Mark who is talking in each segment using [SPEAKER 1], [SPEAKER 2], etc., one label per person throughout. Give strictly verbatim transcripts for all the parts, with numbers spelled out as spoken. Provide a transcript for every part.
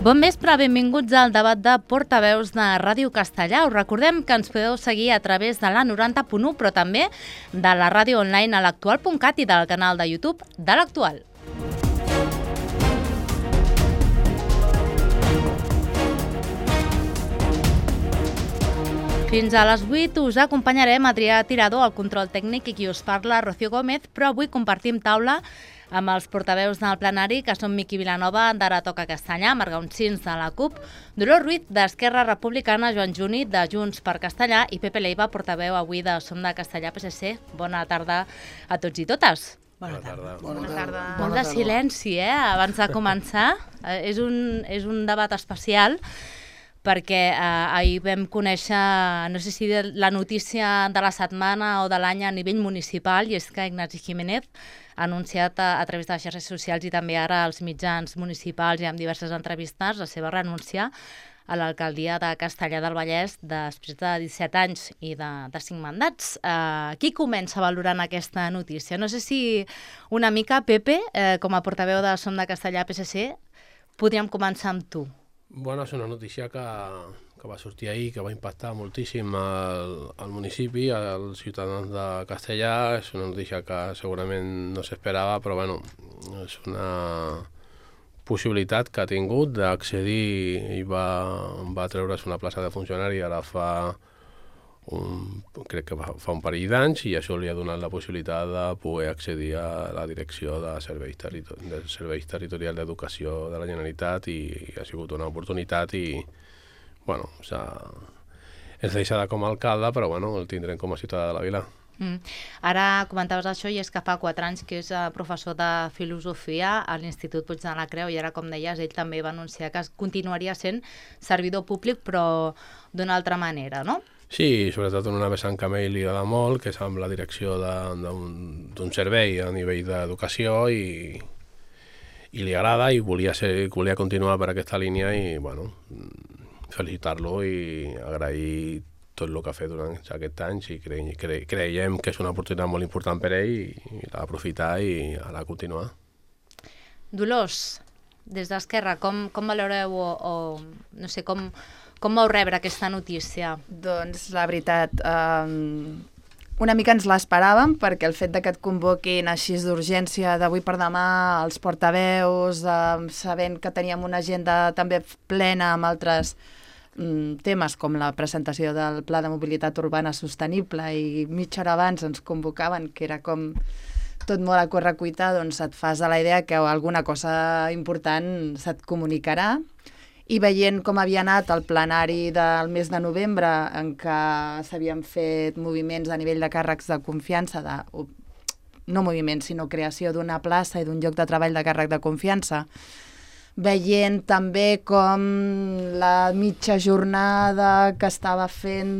[SPEAKER 1] Bon vespre, benvinguts al debat de portaveus de Ràdio Castellà. Us recordem que ens podeu seguir a través de la noranta punt u, però també de la ràdio online a l'actual punt cat i del canal de YouTube de l'Actual. Fins a les vuit us acompanyarem Adrià Tirado, al control tècnic, i qui us parla, Rocío Gómez, però avui compartim taula amb els portaveus del plenari, que són Miqui Vilanova, d'Ara Toca Castellà, Marga Uncins, de la CUP, Dolors Ruiz, d'Esquerra Republicana, Joan Juni, de Junts per Castellà, i Pepe Leiva, portaveu avui de Som de Castellà P S C. Bona tarda a tots i totes.
[SPEAKER 2] Bona tarda.
[SPEAKER 1] Bona tarda. Molt de silenci, eh?, abans de començar. és, un, és un debat especial, perquè eh, ahir vam conèixer, no sé si la notícia de la setmana o de l'any a nivell municipal, i és que Ignasi Jiménez ha anunciat a, a través de les xarxes socials i també ara als mitjans municipals i amb diverses entrevistes la seva renúncia a l'alcaldia de Castellar del Vallès després de disset anys i de, de cinc mandats. Eh, qui comença valorant aquesta notícia? No sé si una mica, Pepe, eh, com a portaveu de Som de Castellà P S C, podríem començar amb tu.
[SPEAKER 2] Bueno, és una notícia que, que va sortir ahir, que va impactar moltíssim al, al municipi, als ciutadans de Castellà. És una notícia que segurament no s'esperava, però bueno, és una possibilitat que ha tingut d'accedir i va, va treure's una plaça de funcionari ara fa un, crec que fa un parell d'anys, i això li ha donat la possibilitat de poder accedir a la direcció de serveis, territori de serveis territorials d'educació de la Generalitat, i, i ha sigut una oportunitat i, bueno, és deixada com a alcalde, però bueno, el tindrem com a ciutadà de la vila.
[SPEAKER 1] Mm. Ara comentaves això, i és que fa quatre anys que és professor de filosofia a l'Institut Puig de la Creu, i ara, com deies, ell també va anunciar que continuaria sent servidor públic, però d'una altra manera, no?
[SPEAKER 2] Sí, sobretot en una vessant que a ell li agrada molt, que és amb la direcció d'un servei a nivell d'educació, i, i li agrada i volia, ser, volia continuar per aquesta línia, i bueno, felicitar-lo i agrair tot el que ha fet durant aquests anys, i cre, cre, creiem que és una oportunitat molt important per ell, i, i l'ha d'aprofitar i l'ha de continuar.
[SPEAKER 1] Dolors, des d'Esquerra, com, com valoreu o, o no sé, com... Com vau rebre aquesta notícia?
[SPEAKER 3] Doncs la veritat, um, una mica ens l'esperàvem, perquè el fet de que et convoquin així d'urgència d'avui per demà els portaveus, um, sabent que teníem una agenda també plena amb altres um, temes, com la presentació del Pla de Mobilitat Urbana Sostenible, i mitja hora abans ens convocaven, que era com tot molt a correcuita, doncs et fas a la idea que alguna cosa important se't comunicarà. I veient com havia anat el plenari del mes de novembre, en què s'havien fet moviments a nivell de càrrecs de confiança, de, no moviments, sinó creació d'una plaça i d'un lloc de treball de càrrec de confiança, veient també com la mitja jornada que estava fent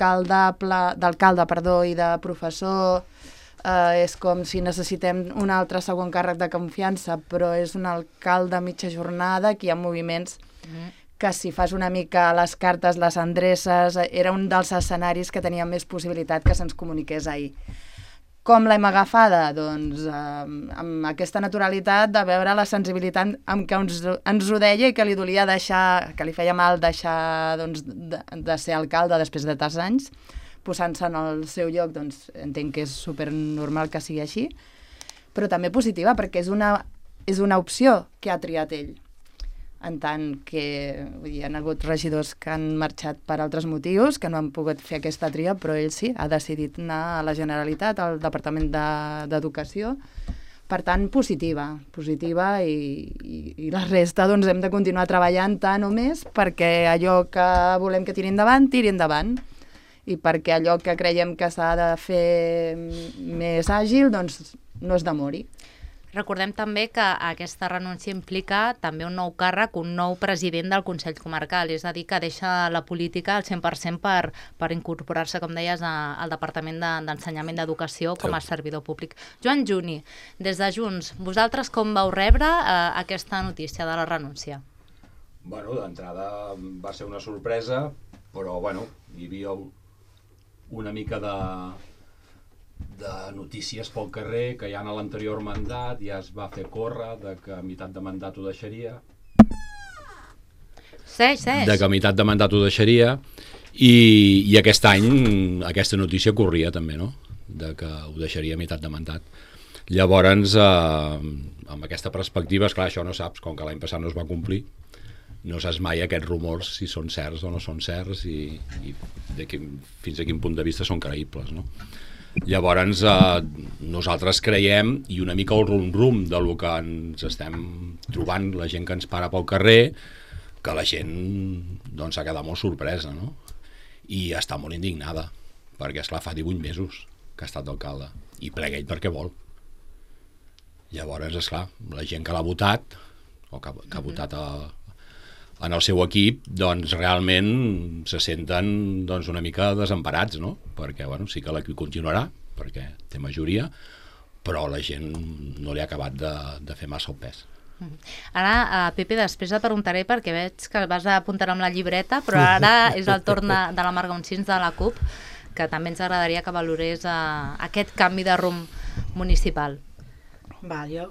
[SPEAKER 3] d'alcalde perdó i de professor, eh, és com si necessitem un altre segon càrrec de confiança, però és un alcalde a mitja jornada, que hi ha moviments que si fas una mica les cartes, les endreces, era un dels escenaris que teníem més possibilitat que se'ns comuniqués ahir. Com l'hem agafada? Doncs eh, amb aquesta naturalitat de veure la sensibilitat amb què ens, ens ho deia, i que li dolia deixar, que li feia mal deixar doncs, de, de ser alcalde després de tants anys, posant-se en el seu lloc. Doncs entenc que és supernormal que sigui així, però també positiva, perquè és una, és una opció que ha triat ell. En tant que vull dir, hi ha hagut regidors que han marxat per altres motius, que no han pogut fer aquesta tria, però ell sí, ha decidit anar a la Generalitat, al Departament d'Educació. Per tant, positiva, positiva, i, i, i la resta doncs, hem de continuar treballant tant o més perquè allò que volem que tiri endavant, tiri endavant, i perquè allò que creiem que s'ha de fer més àgil, doncs no es demori.
[SPEAKER 1] Recordem també que aquesta renúncia implica també un nou càrrec, un nou president del Consell Comarcal, és a dir, que deixa la política al cent per cent per, per incorporar-se, com deies, a, al Departament d'Ensenyament de, d'Educació com a servidor públic. Joan Juni, des de Junts, vosaltres com vau rebre eh, aquesta notícia de la renúncia?
[SPEAKER 4] Bueno, d'entrada va ser una sorpresa, però bueno, hi havia una mica de... de notícies pel carrer, que ja en l'anterior mandat ja es va fer córrer de que a meitat de mandat ho deixaria.
[SPEAKER 1] Seix, seix.
[SPEAKER 5] de que a meitat de mandat ho deixaria, i, i aquest any aquesta notícia corria també, no? De que ho deixaria a meitat de mandat. Llavors, eh, amb aquesta perspectiva, esclar, això no saps, com que l'any passat no es va complir, no saps mai aquests rumors si són certs o no són certs i, i de quin, fins a quin punt de vista són creïbles, no? Llavors, eh, nosaltres creiem, i una mica el rum-rum de lo que ens estem trobant, la gent que ens para pel carrer, que la gent doncs, s'ha quedat molt sorpresa, no? I està molt indignada, perquè, esclar, fa divuit mesos que ha estat alcalde, i plega ell perquè vol. Llavors, esclar, la gent que l'ha votat, o que, que ha votat a, en el seu equip, doncs realment se senten doncs, una mica desemparats, no? Perquè, bueno, sí que l'equip continuarà, perquè té majoria, però la gent no li ha acabat de, de fer massa el pes.
[SPEAKER 1] Ara, uh, Pepe, després et preguntaré, perquè veig que vas apuntar amb la llibreta, però ara és el torn de, de la Marga Uncins de la CUP, que també ens agradaria que valorés uh, aquest canvi de rumb municipal.
[SPEAKER 6] Val, jo...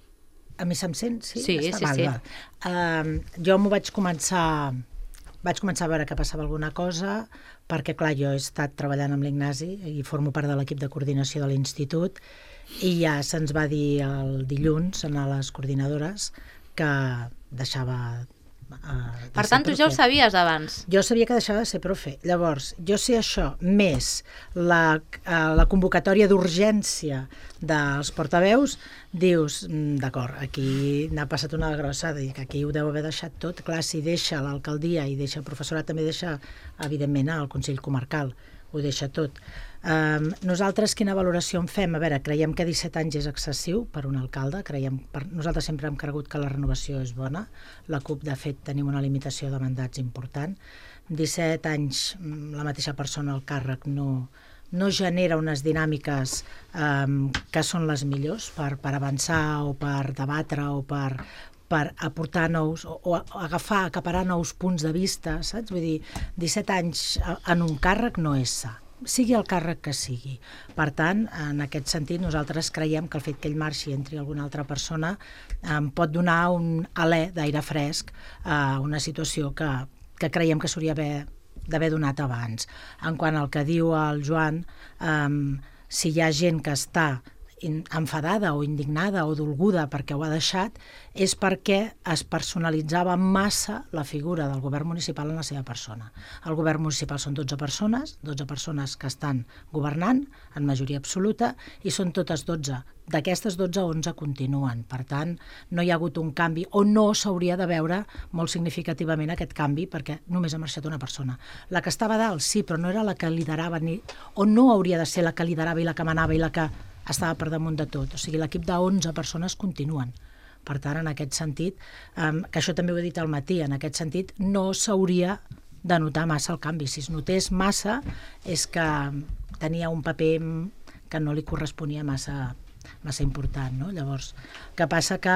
[SPEAKER 6] A mi se'm sent? Sí,
[SPEAKER 1] sí,
[SPEAKER 6] Està
[SPEAKER 1] sí.
[SPEAKER 6] val,
[SPEAKER 1] sí.
[SPEAKER 6] val. Uh, jo m'ho vaig començar... Vaig començar a veure que passava alguna cosa, perquè, clar, jo he estat treballant amb l'Ignasi i formo part de l'equip de coordinació de l'institut, i ja se'ns va dir el dilluns a les coordinadores que deixava... Uh,
[SPEAKER 1] per tant, tu ja ho sabies abans.
[SPEAKER 6] Jo sabia que deixava de ser profe. Llavors, jo sé això, més la, uh, la convocatòria d'urgència dels portaveus, dius, mm, d'acord, aquí n'ha passat una grossa, dic, aquí ho deu haver deixat tot. Clar, si deixa l'alcaldia i deixa el professorat, també deixa, evidentment, el Consell Comarcal, ho deixa tot. Um, nosaltres quina valoració en fem? A veure, creiem que disset anys és excessiu per un alcalde, creiem, per, nosaltres sempre hem cregut que la renovació és bona, la CUP de fet tenim una limitació de mandats important, disset anys la mateixa persona al càrrec no, no genera unes dinàmiques um, que són les millors per, per avançar o per debatre o per, per aportar nous, o, o agafar, acaparar nous punts de vista, saps? Vull dir, disset anys en un càrrec no és sa, sigui el càrrec que sigui. Per tant, en aquest sentit, nosaltres creiem que el fet que ell marxi i entri alguna altra persona eh, pot donar un alè d'aire fresc a una situació que, que creiem que s'hauria d'haver donat abans. En quant al que diu el Joan, eh, si hi ha gent que està enfadada o indignada o dolguda perquè ho ha deixat, és perquè es personalitzava massa la figura del govern municipal en la seva persona. El govern municipal són dotze persones, dotze persones que estan governant en majoria absoluta, i són totes dotze. D'aquestes dotze, onze continuen. Per tant, no hi ha hagut un canvi, o no s'hauria de veure molt significativament aquest canvi, perquè només ha marxat una persona. La que estava a dalt, sí, però no era la que liderava, ni, o no hauria de ser la que liderava i la que manava i la que estava per damunt de tot. O sigui, l'equip d'onze persones continuen. Per tant, en aquest sentit, um, que això també ho he dit al matí, en aquest sentit no s'hauria de notar massa el canvi. Si es notés massa és que tenia un paper que no li corresponia massa, massa important, no? Llavors, que passa que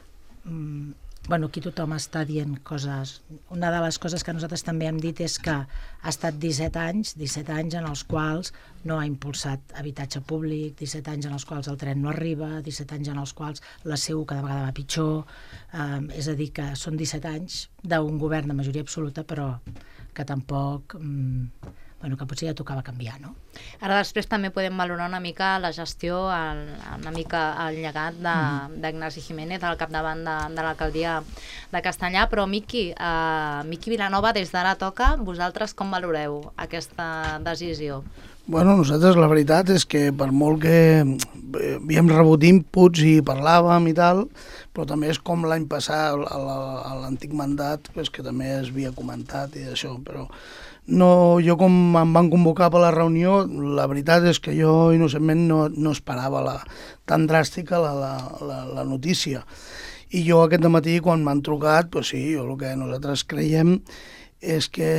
[SPEAKER 6] um, bueno, aquí tothom està dient coses. Una de les coses que nosaltres també hem dit és que ha estat disset anys, disset anys en els quals no ha impulsat habitatge públic, disset anys en els quals el tren no arriba, disset anys en els quals la C U cada vegada va pitjor, eh, és a dir, que són disset anys d'un govern de majoria absoluta, però que tampoc... Mm, bueno, que potser ja tocava canviar, no?
[SPEAKER 1] Ara després també podem valorar una mica la gestió, el, una mica el llegat d'Ignasi Jiménez al capdavant de, de l'alcaldia de Castellar, però Miqui, uh, Miqui Vilanova, des d'ara toca, vosaltres com valoreu aquesta decisió?
[SPEAKER 7] Bueno, nosaltres la veritat és que per molt que havíem rebut inputs i parlàvem i tal, però també és com l'any passat, a l'antic mandat, pues, que també es havia comentat i això, però no, jo com em van convocar per la reunió, la veritat és que jo innocentment no, no esperava la, tan dràstica la, la, la, la notícia. I jo aquest matí quan m'han trucat, pues sí, jo el que nosaltres creiem és que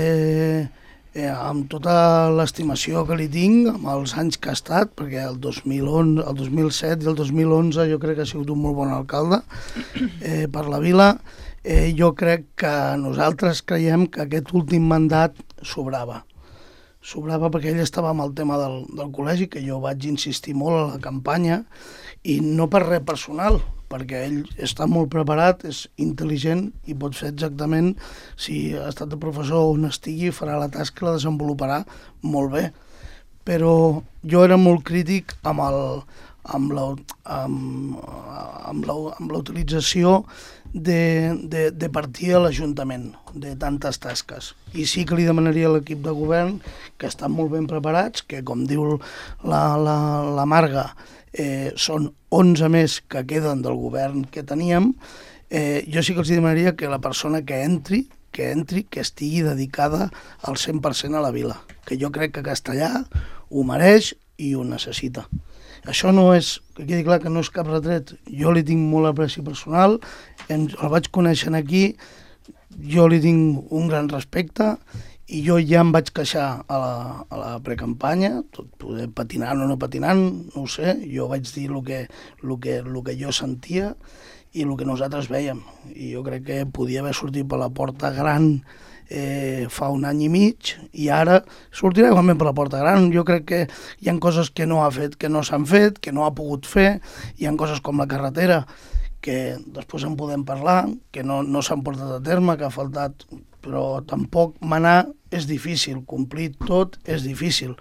[SPEAKER 7] eh, amb tota l'estimació que li tinc, amb els anys que ha estat, perquè el dos mil onze, el dos mil set i el dos mil onze jo crec que ha sigut un molt bon alcalde eh, per la vila, eh, jo crec que nosaltres creiem que aquest últim mandat sobrava. Sobrava perquè ell estava amb el tema del, del col·legi, que jo vaig insistir molt a la campanya, i no per res personal, perquè ell està molt preparat, és intel·ligent i pot fer exactament, si ha estat de professor on estigui, farà la tasca i la desenvoluparà molt bé. Però jo era molt crític amb el, amb la, amb, amb la, amb la utilització de, de, de partir a l'Ajuntament de tantes tasques. I sí que li demanaria a l'equip de govern que estan molt ben preparats, que com diu la, la, la Marga, eh, són onze més que queden del govern que teníem. Eh, jo sí que els demanaria que la persona que entri, que entri, que estigui dedicada al cent per cent a la vila, que jo crec que Castellà ho mereix i ho necessita. Això no és, que quedi clar que no és cap retret, jo li tinc molt apreci personal, el vaig conèixer aquí, jo li tinc un gran respecte i jo ja em vaig queixar a la, a la precampanya, tot poder patinant o no patinant, no ho sé, jo vaig dir el que, el que, el que jo sentia i el que nosaltres veiem. I jo crec que podia haver sortit per la porta gran eh, fa un any i mig i ara sortirà igualment per la porta gran. Jo crec que hi ha coses que no ha fet, que no s'han fet, que no ha pogut fer, hi ha coses com la carretera que després en podem parlar, que no, no s'han portat a terme, que ha faltat, però tampoc manar és difícil, complir tot és difícil.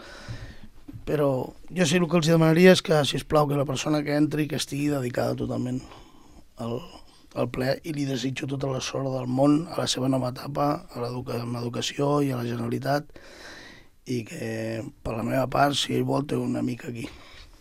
[SPEAKER 7] Però jo sí el que els demanaria és que, sisplau, que la persona que entri que estigui dedicada totalment al, al ple i li desitjo tota la sort del món a la seva nova etapa, a l'educació i a la Generalitat, i que per la meva part, si ell vol, té una mica aquí.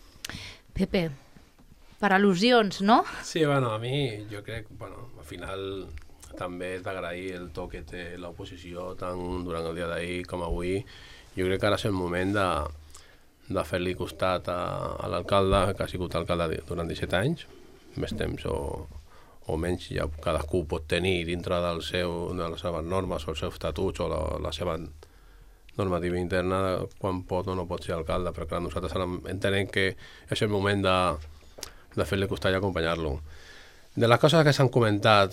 [SPEAKER 1] Pepe, per al·lusions, no?
[SPEAKER 2] Sí, bueno, a mi jo crec, bueno, al final també és d'agrair el to que té l'oposició tant durant el dia d'ahir com avui. Jo crec que ara és el moment de, de fer-li costat a, a l'alcalde, que ha sigut alcalde durant disset anys, més temps o, o menys, ja cadascú pot tenir dintre del seu, de les seves normes o els seus estatuts o la, la seva normativa interna quan pot o no pot ser alcalde, però clar, nosaltres ara entenem que és el moment de, de fer-li costat i acompanyar-lo. De les coses que s'han comentat,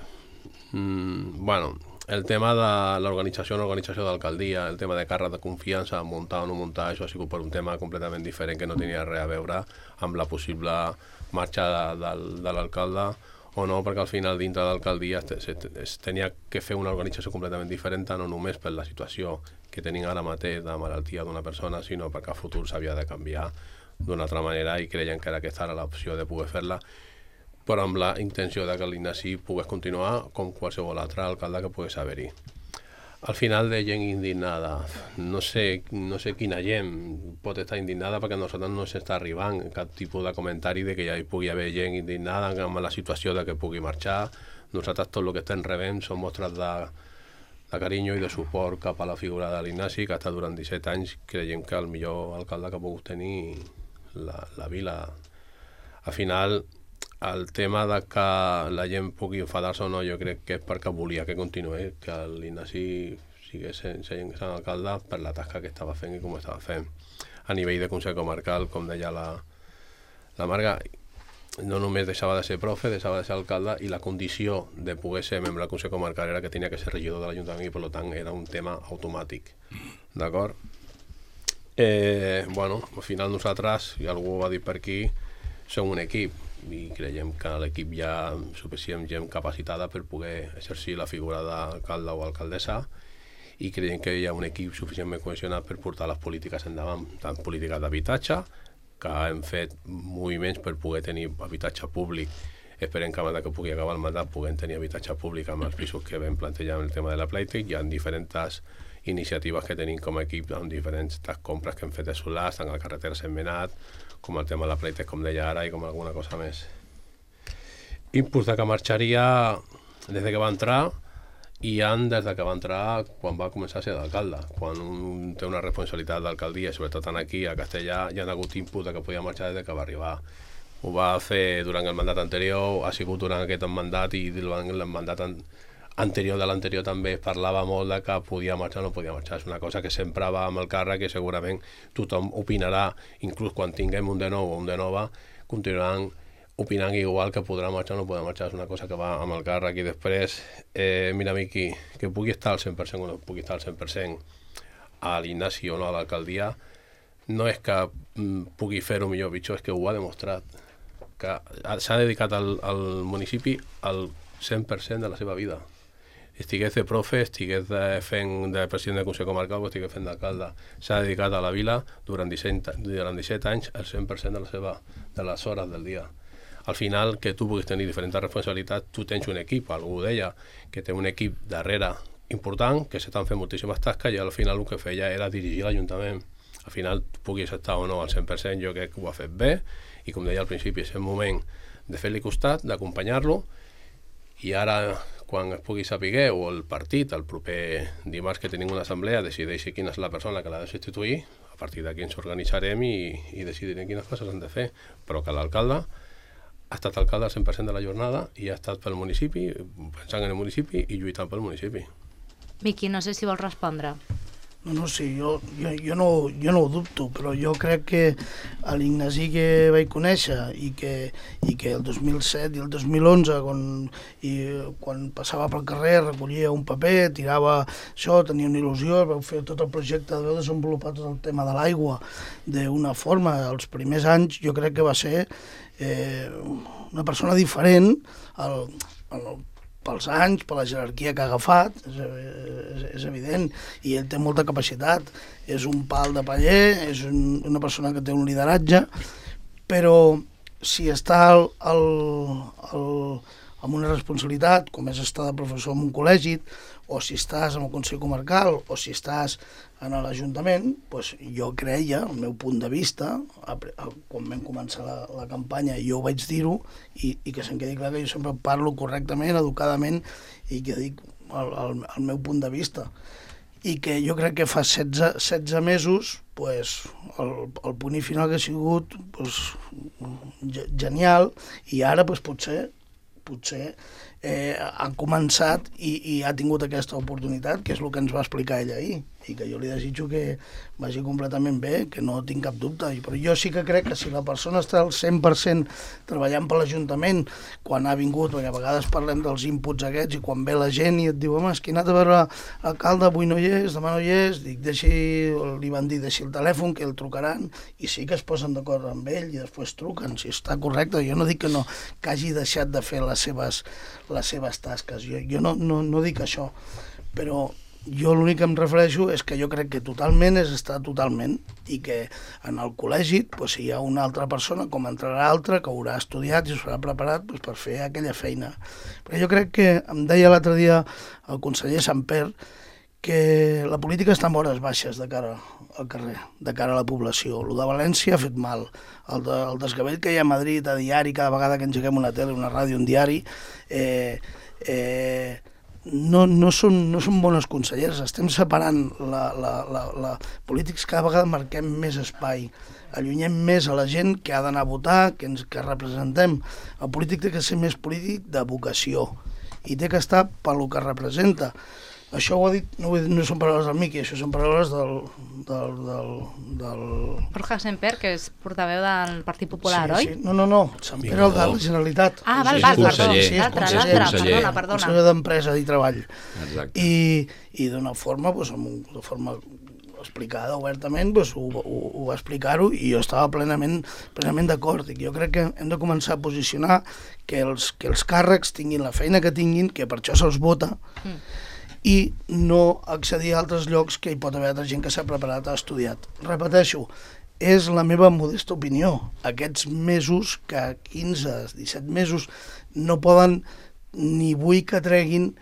[SPEAKER 2] mmm, bueno, el tema de l'organització o no organització d'alcaldia, el tema de càrrec de confiança, muntar o no muntar, això ha sigut per un tema completament diferent que no tenia res a veure amb la possible marxa de, de, de l'alcalde o no, perquè al final dintre de l'alcaldia es, es, es tenia que fer una organització completament diferent, no només per la situació que tenim ara mateix de malaltia d'una persona, sinó perquè a futur s'havia de canviar d'una altra manera i creien que era aquesta era l'opció de poder fer-la, però amb la intenció de que l'Ignasi pogués continuar com qualsevol altre alcalde que pogués haver-hi. Al final de gent indignada, no sé, no sé quina gent pot estar indignada perquè a nosaltres no s'està arribant cap tipus de comentari de que ja hi pugui haver gent indignada amb la situació de que pugui marxar. Nosaltres tot el que estem rebent són mostres de, de carinyo i de suport cap a la figura de l'Ignasi, que ha estat durant disset anys, creiem que el millor alcalde que ha pogut tenir la, la vila. Al final, el tema de que la gent pugui enfadar-se o no, jo crec que és perquè volia que continuï, que l'Ignasi sigués sent alcalde per la tasca que estava fent i com estava fent. A nivell de Consell Comarcal, com deia la, la Marga, no només deixava de ser profe, deixava de ser alcalde, i la condició de poder ser membre del Consell Comarcal era que tenia que ser regidor de l'Ajuntament i per tant era un tema automàtic. D'acord? Eh, bueno, al final nosaltres, i algú ho va dir per aquí, som un equip i creiem que l'equip hi ha suficient gent capacitada per poder exercir la figura d'alcalde o alcaldessa i creiem que hi ha un equip suficientment cohesionat per portar les polítiques endavant, tant polítiques d'habitatge, que hem fet moviments per poder tenir habitatge públic. Esperem que abans que pugui acabar el mandat puguem tenir habitatge públic amb els pisos que vam plantejar en el tema de la Playtech. Hi ha diferents iniciatives que tenim com a equip amb diferents compres que hem fet de solars, tant a la carretera Sentmenat, com el tema de la Playtech, com deia ara, i com alguna cosa més. Impuls de que marxaria des que va entrar i han des que va entrar quan va començar a ser d'alcalde. Quan un té una responsabilitat d'alcaldia, sobretot aquí a Castellà, hi ha hagut impuls de que podia marxar des que va arribar. Ho va fer durant el mandat anterior, ha sigut durant aquest mandat i durant el mandat anterior de l'anterior també es parlava molt de que podia marxar o no podia marxar. És una cosa que sempre va amb el càrrec, que segurament tothom opinarà, inclús quan tinguem un de nou o un de nova, continuaran opinant igual que podrà marxar o no podrà marxar. És una cosa que va amb el càrrec i després, eh, mira Miqui, que pugui estar al cent per cent o no pugui estar al cent per cent a l'Ignasi o no a l'alcaldia, no és que mm, pugui fer-ho millor o pitjor, és que ho ha demostrat. que s'ha dedicat al, al municipi el cent per cent de la seva vida. Estigués de profe, estigués de fent de president del Consell Comarcal o estigués fent d'alcalde. S'ha dedicat a la vila durant disset, durant disset anys el cent per cent de, la seva, de les hores del dia. Al final, que tu puguis tenir diferents responsabilitats, tu tens un equip, algú ho deia, que té un equip darrere important, que s'estan fent moltíssimes tasques i al final el que feia era dirigir l'Ajuntament. Al final, tu puguis estar o no al cent per cent, jo crec que ho ha fet bé i com deia al principi, és el moment de fer-li costat, d'acompanyar-lo i ara, quan es pugui saber o el partit, el proper dimarts que tenim una assemblea, decideixi quina és la persona que l'ha de substituir, a partir d'aquí ens organitzarem i, i decidirem quines coses han de fer, però que l'alcalde ha estat alcalde al cent per cent de la jornada i ha estat pel municipi, pensant en el municipi i lluitant pel municipi.
[SPEAKER 1] Miqui, no sé si vols respondre.
[SPEAKER 7] No, no, sí, jo, jo, jo, no, jo no ho dubto, però jo crec que l'Ignasi que vaig conèixer i que, i que el dos mil set i el dos mil onze, quan, i, quan passava pel carrer, recollia un paper, tirava això, tenia una il·lusió, vau fer tot el projecte, vau desenvolupar tot el tema de l'aigua d'una forma. Els primers anys jo crec que va ser eh, una persona diferent al, al pels anys, per la jerarquia que ha agafat, és, és, és evident, i ell té molta capacitat, és un pal de paller, és un, una persona que té un lideratge, però si està al, al, al, amb una responsabilitat, com és estar de professor en un col·legi, o si estàs en el Consell Comarcal, o si estàs en l'Ajuntament, doncs jo creia, el meu punt de vista, quan vam començar la, la campanya, jo ho vaig dir-ho, i, i que se'n quedi clar que jo sempre parlo correctament, educadament, i que dic el, el, el meu punt de vista. I que jo crec que fa setze, setze mesos, pues, el, el punt i final que ha sigut pues, genial, i ara pues, potser, potser eh, ha començat i, i ha tingut aquesta oportunitat, que és el que ens va explicar ella ahir, i que jo li desitjo que vagi completament bé, que no tinc cap dubte. Però jo sí que crec que si la persona està al cent per cent treballant per l'Ajuntament, quan ha vingut, perquè a vegades parlem dels inputs aquests, i quan ve la gent i et diu, home, és que he anat a veure l'alcalde, avui no hi és, demà no hi és, dic, deixi, li van dir, deixi el telèfon, que el trucaran, i sí que es posen d'acord amb ell, i després truquen, si està correcte. Jo no dic que no, que hagi deixat de fer les seves, les seves tasques, jo, jo no, no, no dic això, però jo l'únic que em refereixo és que jo crec que totalment és estar totalment, i que en el col·legi doncs, hi ha una altra persona, com entrarà altra, que haurà estudiat i s'haurà preparat doncs, per fer aquella feina. Però jo crec que em deia l'altre dia el conseller Samper que la política està en hores baixes de cara al carrer, de cara a la població. El de València ha fet mal. El, de, el desgavell que hi ha a Madrid a diari, cada vegada que engeguem una tele, una ràdio, un diari, eh, eh, No, no, són, no són bones conselleres. Estem separant la, la, la, la polítics, cada vegada marquem més espai, allunyem més a la gent que ha d'anar a votar, que ens que representem. El polític té que ser més polític de vocació i té que estar pel que representa. Això ho ha dit, no, no són paraules del Miqui, això són paraules del... del, del, del...
[SPEAKER 1] Borja Semper, que és portaveu del Partit Popular,
[SPEAKER 7] sí,
[SPEAKER 1] oi?
[SPEAKER 7] Sí. No, no, no, Semper el de la Generalitat.
[SPEAKER 1] Ah, val,
[SPEAKER 5] és
[SPEAKER 1] val, perdó,
[SPEAKER 5] conseller,
[SPEAKER 1] sí, l'altre,
[SPEAKER 5] és
[SPEAKER 1] l'altre,
[SPEAKER 5] conseller.
[SPEAKER 1] perdona, perdona.
[SPEAKER 7] Conseller d'Empresa i Treball.
[SPEAKER 5] Exacte.
[SPEAKER 7] I, i d'una forma, doncs, amb un, de forma explicada obertament, doncs, ho, ho, ho va explicar-ho i jo estava plenament, plenament d'acord. I jo crec que hem de començar a posicionar que els, que els càrrecs tinguin la feina que tinguin, que per això se'ls vota, mm. i no accedir a altres llocs que hi pot haver altra gent que s'ha preparat, ha estudiat. Repeteixo, és la meva modesta opinió. Aquests mesos, que quinze, disset mesos, no poden ni vull que treguin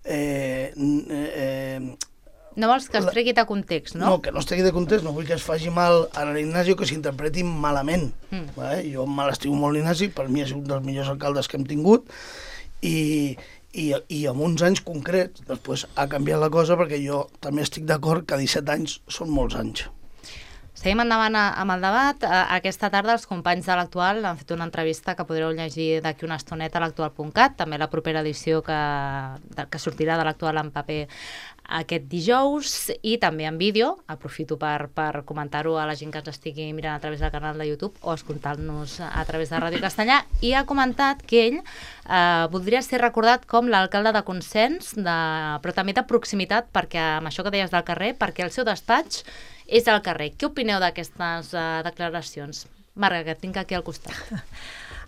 [SPEAKER 7] eh, eh,
[SPEAKER 1] no vols que es tregui de context, no?
[SPEAKER 7] No, que no es tregui de context, no vull que es faci mal a l'Ignasi o que s'interpreti malament. Mm. Vale? Jo me l'estimo molt l'Ignasi, per mi és un dels millors alcaldes que hem tingut, i, i, i en uns anys concrets, després ha canviat la cosa, perquè jo també estic d'acord que disset anys són molts anys.
[SPEAKER 1] Seguim endavant amb el debat. Aquesta tarda els companys de l'Actual han fet una entrevista que podreu llegir d'aquí una estoneta a l'actual punt cat, també la propera edició que, que sortirà de l'Actual en paper aquest dijous, i també en vídeo. Aprofito per, per comentar-ho a la gent que ens estigui mirant a través del canal de YouTube o escoltant-nos a través de Ràdio Castellà, i ha comentat que ell eh, voldria ser recordat com l'alcalde de consens, de, però també de proximitat, perquè amb això que deies del carrer, perquè el seu despatx és al carrer. Què opineu d'aquestes uh, declaracions? Marga, que et tinc aquí al costat.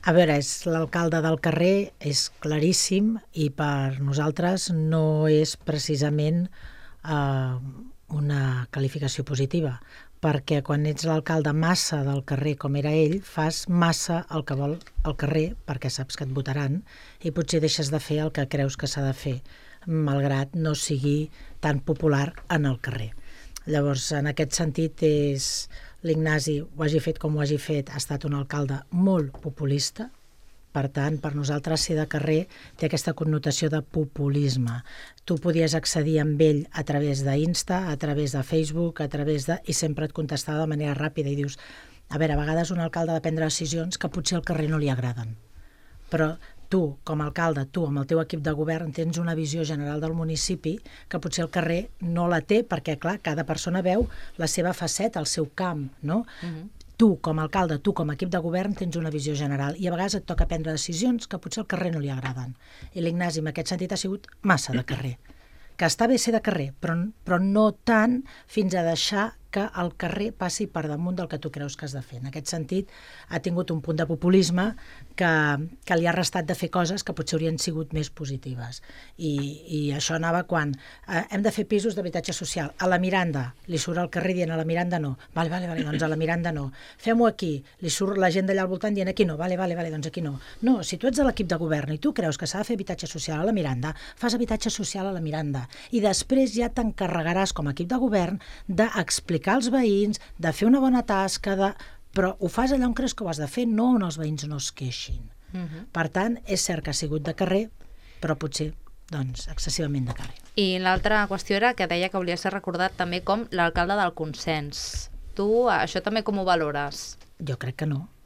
[SPEAKER 6] A veure, és l'alcalde del carrer, és claríssim, i per nosaltres no és precisament eh, una qualificació positiva, perquè quan ets l'alcalde massa del carrer com era ell, fas massa el que vol el carrer perquè saps que et votaran i potser deixes de fer el que creus que s'ha de fer, malgrat no sigui tan popular en el carrer. Llavors, en aquest sentit, és l'Ignasi, ho hagi fet com ho hagi fet, ha estat un alcalde molt populista. Per tant, per nosaltres ser de carrer té aquesta connotació de populisme. Tu podies accedir amb ell a través d'Insta, a través de Facebook, a través de... i sempre et contestava de manera ràpida i dius, a veure, a vegades un alcalde ha de prendre decisions que potser al carrer no li agraden. Però tu, com a alcalde, tu amb el teu equip de govern tens una visió general del municipi que potser el carrer no la té perquè, clar, cada persona veu la seva faceta, el seu camp, no? Uh-huh. Tu, com a alcalde, tu, com a equip de govern, tens una visió general i a vegades et toca prendre decisions que potser al carrer no li agraden. I l'Ignasi, en aquest sentit, ha sigut massa de carrer. Que està bé ser de carrer, però, però no tant fins a deixar que el carrer passi per damunt del que tu creus que has de fer. En aquest sentit, ha tingut un punt de populisme que, que li ha restat de fer coses que potser haurien sigut més positives. I, i això anava quan eh, hem de fer pisos d'habitatge social. A la Miranda, li surt al carrer dient a la Miranda no. Vale, vale, vale, doncs a la Miranda no. Fem-ho aquí. Li surt la gent d'allà al voltant dient aquí no. Vale, vale, vale, doncs aquí no. No, si tu ets de l'equip de govern i tu creus que s'ha de fer habitatge social a la Miranda, fas habitatge social a la Miranda. I després ja t'encarregaràs com a equip de govern d'explicar als veïns, de fer una bona tasca, de... però ho fas allà on creus que ho has de fer, no on els veïns no es queixin. Uh-huh. Per tant, és cert que ha sigut de carrer, però potser doncs, excessivament de carrer.
[SPEAKER 1] I l'altra qüestió era que deia que volia ser recordat també com l'alcalde del consens. Tu, això també com ho valores?
[SPEAKER 6] Jo crec que no.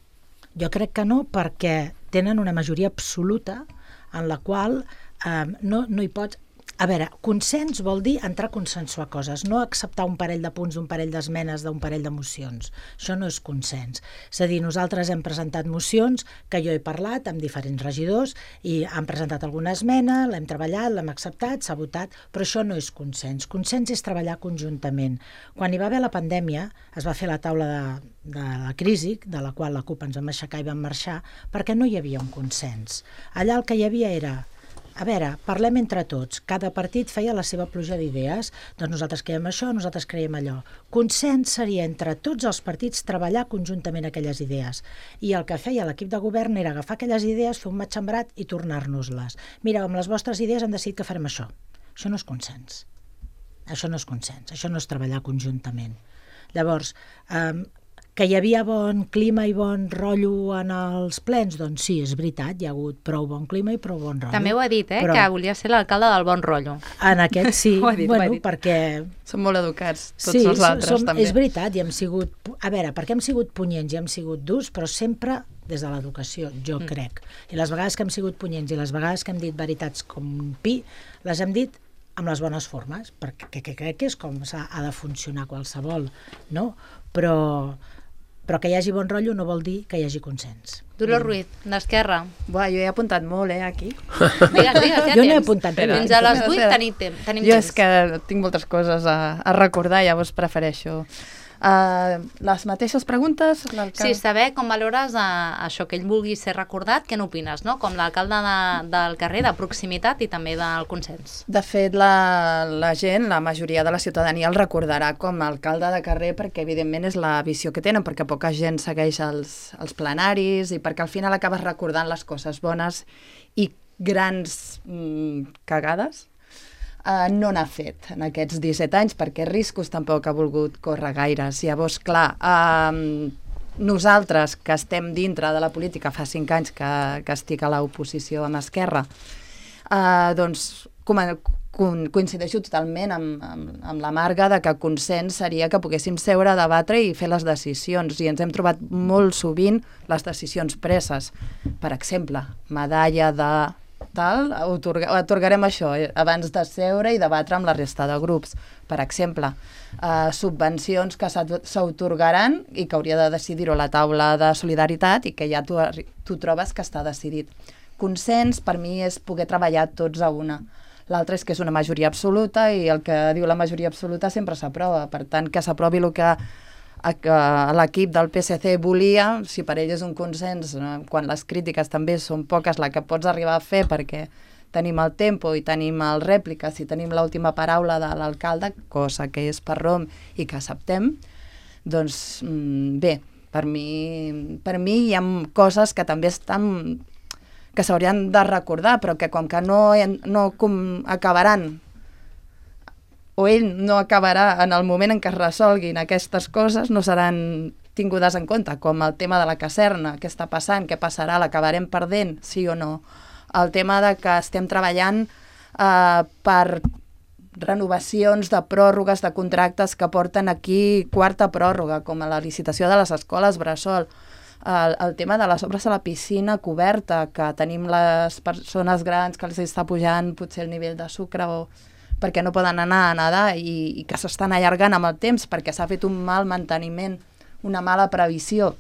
[SPEAKER 6] Jo crec que no perquè tenen una majoria absoluta en la qual eh, no, no hi pots... A veure, consens vol dir entrar a consensuar coses, no acceptar un parell de punts d'un parell d'esmenes d'un parell de mocions. Això no és consens. És a dir, nosaltres hem presentat mocions que jo he parlat amb diferents regidors i han presentat alguna esmena, l'hem treballat, l'hem acceptat, s'ha votat, però això no és consens. Consens és treballar conjuntament. Quan hi va haver la pandèmia, es va fer la taula de, de la crisi, de la qual la CUP ens vam aixecar i vam marxar, perquè no hi havia un consens. Allà el que hi havia era... A veure, parlem entre tots. Cada partit feia la seva pluja d'idees. Doncs nosaltres creiem això, nosaltres creiem allò. Consens seria entre tots els partits treballar conjuntament aquelles idees. I el que feia l'equip de govern era agafar aquelles idees, fer un matxembrat i tornar-nos-les. Mira, amb les vostres idees hem decidit que farem això. Això no és consens. Això no és consens. Això no és treballar conjuntament. Llavors, eh, que hi havia bon clima i bon rotllo en els plens? Doncs sí, és veritat, hi ha hagut prou bon clima i prou bon rotllo.
[SPEAKER 1] També ho ha dit, eh,
[SPEAKER 6] però...
[SPEAKER 1] que volia ser l'alcalde del bon rotllo.
[SPEAKER 6] En aquest sí,
[SPEAKER 3] Ho ha dit, ho ha
[SPEAKER 6] bueno,
[SPEAKER 3] dit.
[SPEAKER 6] perquè...
[SPEAKER 3] Són molt educats, tots
[SPEAKER 6] sí,
[SPEAKER 3] els altres
[SPEAKER 6] som,
[SPEAKER 3] també.
[SPEAKER 6] És veritat, i hem sigut... A veure, perquè hem sigut punyents i hem sigut durs, però sempre des de l'educació, jo mm. crec. I les vegades que hem sigut punyents i les vegades que hem dit veritats com un pi, les hem dit amb les bones formes, perquè crec que és com s'ha de funcionar qualsevol, no? Però... però que hi hagi bon rotllo no vol dir que hi hagi consens.
[SPEAKER 1] Dolors Ruiz, d'Esquerra.
[SPEAKER 3] Buah, jo he apuntat molt, eh, aquí.
[SPEAKER 1] Digues, digues, ja
[SPEAKER 6] Jo no he
[SPEAKER 1] tens.
[SPEAKER 6] apuntat res.
[SPEAKER 1] Fins a les vuit tenim temps. Tenim
[SPEAKER 3] jo
[SPEAKER 1] temps.
[SPEAKER 3] és que tinc moltes coses a, a recordar, llavors prefereixo. Uh, les mateixes preguntes?
[SPEAKER 1] Sí, saber com valores uh, això, que ell vulgui ser recordat, què n'opines, no? Com l'alcalde de, del carrer, de proximitat i també del consens.
[SPEAKER 3] De fet, la, la gent, la majoria de la ciutadania el recordarà com a alcalde de carrer perquè, evidentment, és la visió que tenen, perquè poca gent segueix els, els plenaris i perquè al final acabes recordant les coses bones i grans mm, cagades. Uh, no n'ha fet en aquests disset anys perquè riscos tampoc ha volgut córrer gaires. Llavors, clar, uh, nosaltres que estem dintre de la política fa cinc anys que, que estic a l'oposició amb Esquerra, uh, doncs com, com, coincideixo totalment amb, amb, amb la Marga de que consens seria que poguéssim seure, debatre i fer les decisions, i ens hem trobat molt sovint les decisions preses. Per exemple, medalla de... tal, atorga, atorgarem això eh, abans de seure i debatre amb la resta de grups. Per exemple, eh, subvencions que s'atorgaran i que hauria de decidir-ho la taula de solidaritat i que ja tu, tu trobes que està decidit. Consens per mi és poder treballar tots a una. L'altre és que és una majoria absoluta i el que diu la majoria absoluta sempre s'aprova. Per tant, que s'aprovi el que a que l'equip del P S C volia, si per ell és un consens, eh, quan les crítiques també són poques, la que pots arribar a fer perquè tenim el tempo i tenim el rèpliques i tenim l'última paraula de l'alcalde, cosa que és per Rom i que acceptem, doncs mm, bé, per mi, per mi hi ha coses que també estan que s'haurien de recordar, però que com que no, no com acabaran o ell no acabarà en el moment en què es resolguin aquestes coses, no seran tingudes en compte, com el tema de la caserna, què està passant, què passarà, l'acabarem perdent, sí o no. El tema de que estem treballant eh, per renovacions de pròrrogues de contractes que porten aquí quarta pròrroga, com a la licitació de les escoles bressol, el, el tema de les obres a la piscina coberta, que tenim les persones grans que els està pujant potser el nivell de sucre o perquè no poden anar a nedar i, i que s'estan allargant amb el temps perquè s'ha fet un mal manteniment, una mala previsió.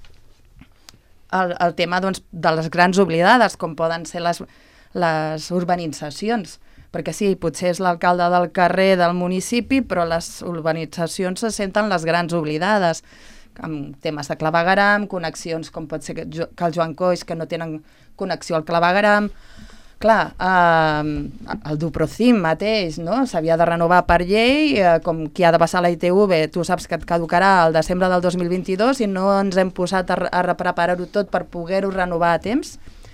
[SPEAKER 3] El, el tema doncs, de les grans oblidades, com poden ser les, les urbanitzacions, perquè sí, potser és l'alcalde del carrer del municipi, però les urbanitzacions se senten les grans oblidades, amb temes de clavegueram, connexions com pot ser que, que el Joan Coix, que no tenen connexió al clavegueram. Clar, eh, el Duprocim mateix, no? S'havia de renovar per llei, eh, com qui ha de passar la I T V, tu saps que et caducarà el desembre del dos mil vint-i-dos i no ens hem posat a, a preparar-ho tot per poder-ho renovar a temps.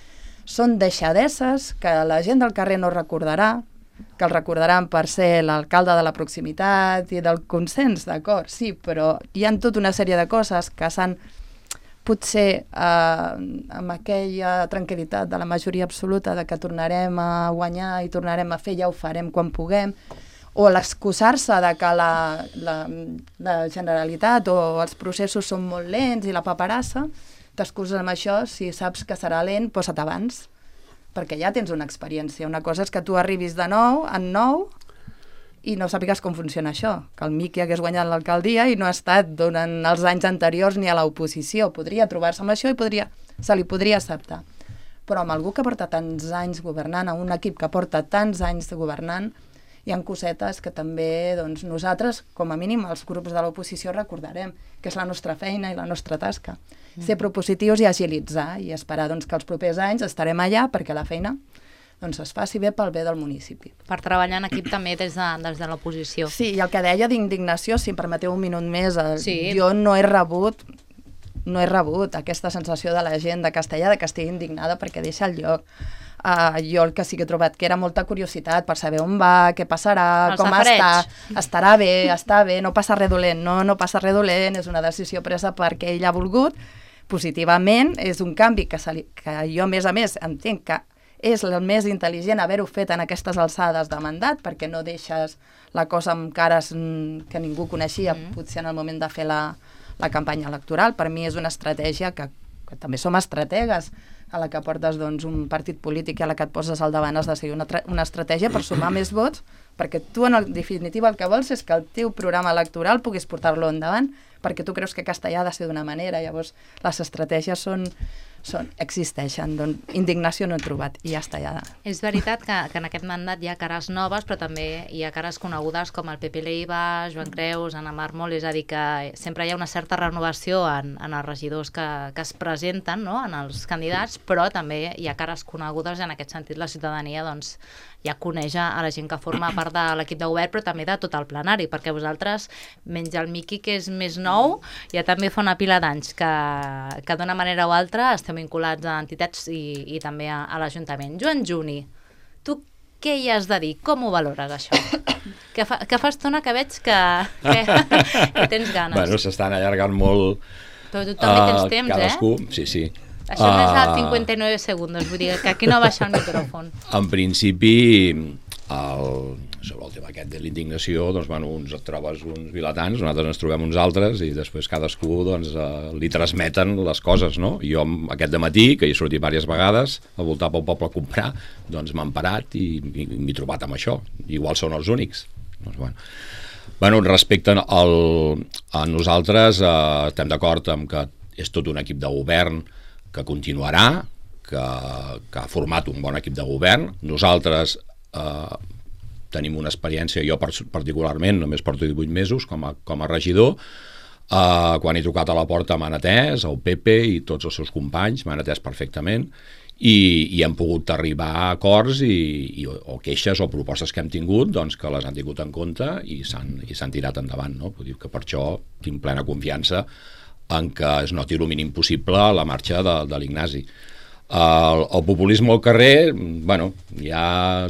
[SPEAKER 3] Són deixadesses que la gent del carrer no recordarà, que el recordaran per ser l'alcalde de la proximitat i del consens, d'acord, sí, però hi ha tota una sèrie de coses que s'han potser eh, amb aquella tranquil·litat de la majoria absoluta de que tornarem a guanyar i tornarem a fer, ja ho farem quan puguem, o l'excusar-se de que la, la, la Generalitat o els processos són molt lents i la paperassa, t'excuses amb això, si saps que serà lent, posa't abans, perquè ja tens una experiència. Una cosa és que tu arribis de nou, en nou, i no sàpigues com funciona això, que el Miqui hagués guanyat l'alcaldia i no ha estat durant els anys anteriors ni a l'oposició. Podria trobar-se amb això i podria, se li podria acceptar. Però amb algú que porta tants anys governant, amb un equip que porta tants anys governant, hi ha cosetes que també doncs, nosaltres, com a mínim, els grups de l'oposició recordarem, que és la nostra feina i la nostra tasca. Mm. Ser propositius i agilitzar i esperar doncs, que els propers anys estarem allà perquè la feina doncs es faci bé pel bé del municipi.
[SPEAKER 1] Per treballar en equip també des de, des de l'oposició.
[SPEAKER 3] Sí, i el que deia d'indignació, si em permeteu un minut més, el,
[SPEAKER 1] sí.
[SPEAKER 3] Jo no he rebut no he rebut aquesta sensació de la gent de Castellà de que estigui indignada perquè deixa el lloc. Uh, jo el que sí que he trobat que era molta curiositat per saber on va, què passarà,
[SPEAKER 1] el
[SPEAKER 3] com
[SPEAKER 1] safareig.
[SPEAKER 3] està, estarà bé, està bé, no passa res dolent, no, no passa res dolent, és una decisió presa perquè ell ha volgut, positivament, és un canvi que, se li, que jo a més a més entenc que és el més intel·ligent haver-ho fet en aquestes alçades de mandat, perquè no deixes la cosa amb cares que ningú coneixia, mm. potser en el moment de fer la, la campanya electoral. Per mi és una estratègia que, que també som estrategues, a la que portes doncs, un partit polític i a la que et poses al davant has de seguir una, una estratègia per sumar més vots, perquè tu en el, definitiva el que vols és que el teu programa electoral puguis portar-lo endavant, perquè tu creus que Castellà ha de ser d'una manera, llavors les estratègies són, són, existeixen, doncs indignació no he trobat i ja està ja.
[SPEAKER 1] És veritat que, que en aquest mandat hi ha cares noves, però també hi ha cares conegudes com el Pepe Leiva, Joan Creus, Anna Mármol, és a dir, que sempre hi ha una certa renovació en, en els regidors que, que es presenten, no?, en els candidats, però també hi ha cares conegudes i en aquest sentit la ciutadania doncs, ja coneix a la gent que forma part de l'equip de govern, però també de tot el plenari, perquè vosaltres, menys el Miqui, que és més nou, ja també fa una pila d'anys que, que d'una manera o altra esteu vinculats a entitats i, i també a, a l'Ajuntament. Joan Juni, tu què hi has de dir? Com ho valores, això? Que fa, que fa estona que veig que, que, que tens ganes.
[SPEAKER 5] Bueno, s'estan allargant molt.
[SPEAKER 1] Però tu també tens
[SPEAKER 5] uh,
[SPEAKER 1] temps,
[SPEAKER 5] cadascú,
[SPEAKER 1] eh?
[SPEAKER 5] Sí, sí.
[SPEAKER 1] Això uh, no és al cinquanta-nueve segons, vull dir que aquí no baixa el micròfon.
[SPEAKER 5] En principi, el, sobre el tema aquest de l'indignació, doncs, bueno, uns et trobes uns vilatans, nosaltres ens trobem uns altres i després cadascú doncs, uh, li transmeten les coses, no? Jo aquest dematí, que hi he sortit diverses vegades a voltar pel poble a comprar, doncs m'han parat i, i m'he trobat amb això. Igual són els únics. Doncs, bueno. Bueno, respecte al, a nosaltres, uh, estem d'acord amb que és tot un equip de govern que continuarà, que, que ha format un bon equip de govern. Nosaltres eh, tenim una experiència, jo particularment només porto divuit mesos com a, com a regidor, Uh, quan he trucat a la porta m'han atès, el Pepe i tots els seus companys m'han atès perfectament, i, i hem pogut arribar a acords i, i, o queixes o propostes que hem tingut, doncs que les han tingut en compte i s'han tirat endavant, no? Vull dir que per això tinc plena confiança en que es noti el mínim possible la marxa de, de l'Ignasi. El, el populisme al carrer, bueno, ja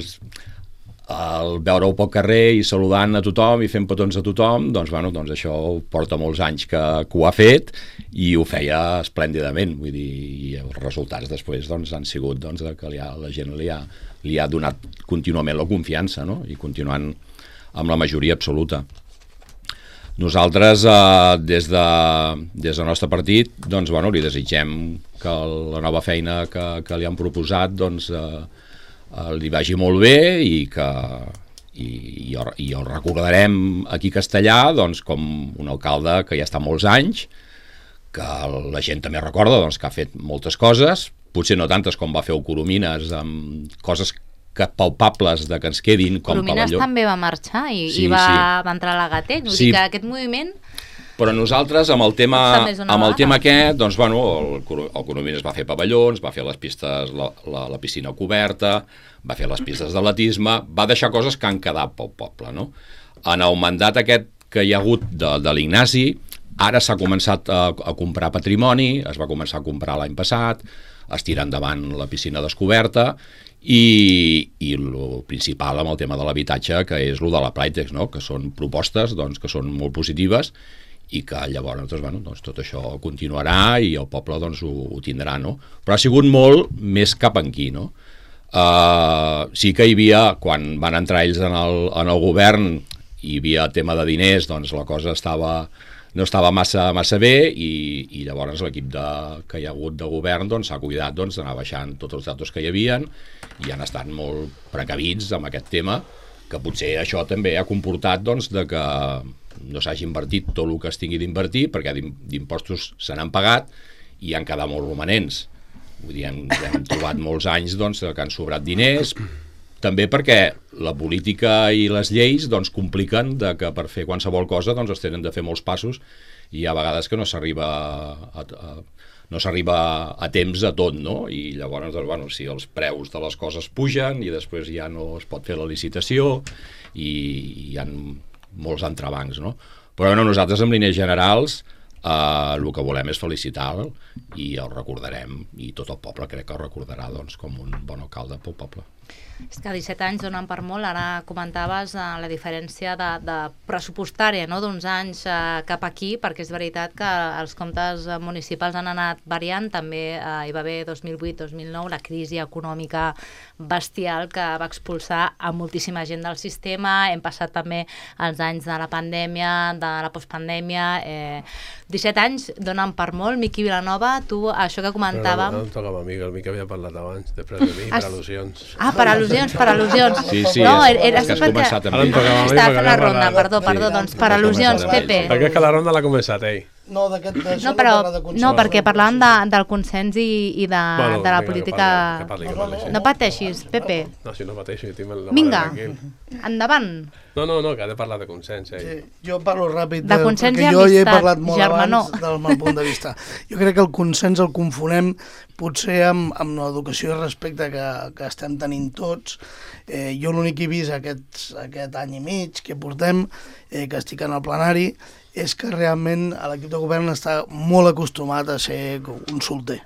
[SPEAKER 5] el veure-ho pel carrer i saludant a tothom i fent petons a tothom, doncs, bueno, doncs això porta molts anys que, que ho ha fet i ho feia esplèndidament, vull dir, i els resultats després doncs, han sigut doncs, que li ha, la gent li ha, li ha donat contínuament la confiança, no? I continuant amb la majoria absoluta. Nosaltres, eh, des, de, des del nostre partit, doncs, bueno, li desitgem que la nova feina que, que li han proposat doncs, eh, li vagi molt bé i que i, i, el, i el recordarem aquí a Castellà doncs, com un alcalde que ja està molts anys, que la gent també recorda doncs, que ha fet moltes coses, potser no tantes com va fer el Coromines, amb coses que palpables de que ens quedin com
[SPEAKER 1] Coromines
[SPEAKER 5] pavelló.
[SPEAKER 1] També va marxar i,
[SPEAKER 5] sí,
[SPEAKER 1] i va,
[SPEAKER 5] sí.
[SPEAKER 1] va entrar a la Gatell, vull
[SPEAKER 5] sí.
[SPEAKER 1] dir que aquest moviment...
[SPEAKER 5] Però nosaltres, amb el tema, amb el tema aquest, doncs, bueno, el, el Coromines va fer pavellons, va fer les pistes, la, la, la piscina coberta, va fer les pistes d'atletisme, va deixar coses que han quedat pel poble, no? En el mandat aquest que hi ha hagut de, de l'Ignasi, ara s'ha començat a, a comprar patrimoni, es va començar a comprar l'any passat, es tira endavant la piscina descoberta, i, i el principal amb el tema de l'habitatge, que és el de la Playtex, no? Que són propostes doncs, que són molt positives, i que llavors doncs, bueno, doncs, tot això continuarà i el poble doncs, ho, ho tindrà, no? Però ha sigut molt més cap aquí, no? Uh, sí que hi havia, quan van entrar ells en el, en el govern, hi havia tema de diners, doncs la cosa estava, no estava massa, massa bé i, i llavors l'equip que hi ha hagut de govern doncs, s'ha cuidat doncs, d'anar baixant tots els datos que hi havien i han estat molt precavits amb aquest tema, que potser això també ha comportat doncs, de que no s'hagi invertit tot el que es tingui d'invertir, perquè d'impostos se n'han pagat i han quedat molt romanents. Vull dir, hem, hem trobat molts anys doncs, que han sobrat diners, també perquè la política i les lleis doncs, compliquen de que per fer qualsevol cosa doncs, es tenen de fer molts passos i hi ha vegades que no s'arriba a, a, no s'arriba a temps a tot, no? I llavors, doncs, bueno, si els preus de les coses pugen i després ja no es pot fer la licitació i hi ha molts entrebancs, no? Però bueno, nosaltres en línies generals eh, el que volem és felicitar-lo i el recordarem i tot el poble crec que el recordarà doncs, com un bon alcalde pel poble.
[SPEAKER 1] És que disset anys donen per molt, ara comentaves eh, la diferència de, de pressupostària, no? D'uns anys eh, cap aquí, perquè és veritat que els comptes municipals han anat variant, també eh, hi va haver dos mil vuit dos mil nou la crisi econòmica bestial que va expulsar a moltíssima gent del sistema, hem passat també els anys de la pandèmia, de la postpandèmia, eh, disset anys donen per molt. Miqui Vilanova, tu això que comentàvem...
[SPEAKER 2] No, no, no em tocava a mi, el Miqui havia parlat abans, després de mi, per al·lusions.
[SPEAKER 1] Ah, per al·lusions, per al·lusions.
[SPEAKER 5] Sí, sí,
[SPEAKER 1] no,
[SPEAKER 5] és,
[SPEAKER 1] era
[SPEAKER 5] és que has
[SPEAKER 1] perquè...
[SPEAKER 5] començat amb
[SPEAKER 2] Ara em
[SPEAKER 5] mi.
[SPEAKER 2] tocava a mi,
[SPEAKER 1] Estava
[SPEAKER 2] perquè
[SPEAKER 1] fent la
[SPEAKER 2] havia
[SPEAKER 1] ronda,
[SPEAKER 2] parlat.
[SPEAKER 1] perdó, perdó,
[SPEAKER 5] Sí.
[SPEAKER 1] doncs per al·lusions, Pepe.
[SPEAKER 2] Perquè és que la ronda l'ha començat ell.
[SPEAKER 7] No, d'aquest
[SPEAKER 1] No, però, no, perquè parlàvem de, del consens i, i de,
[SPEAKER 2] Bueno,
[SPEAKER 1] de la
[SPEAKER 2] vinga,
[SPEAKER 1] política...
[SPEAKER 2] que parli, que parli, que parli, sí.
[SPEAKER 1] No pateixis, Pepe.
[SPEAKER 2] No, si no pateixo, tinc la
[SPEAKER 1] Vinga,
[SPEAKER 2] mare tranquil.
[SPEAKER 1] endavant.
[SPEAKER 2] No, no, no, que ha de parlar de consens, eh?
[SPEAKER 7] Sí, jo parlo ràpid,
[SPEAKER 1] De consens
[SPEAKER 7] perquè
[SPEAKER 1] i
[SPEAKER 7] jo hi he
[SPEAKER 1] amistat,
[SPEAKER 7] parlat molt
[SPEAKER 1] germanor.
[SPEAKER 7] abans del meu punt de vista. Jo crec que el consens el confonem potser amb, amb l'educació i respecte que, que estem tenint tots. Eh, jo l'únic que he vist aquest, aquest any i mig que portem, eh, que estic en el plenari, és que realment l'equip de govern està molt acostumat a ser un solter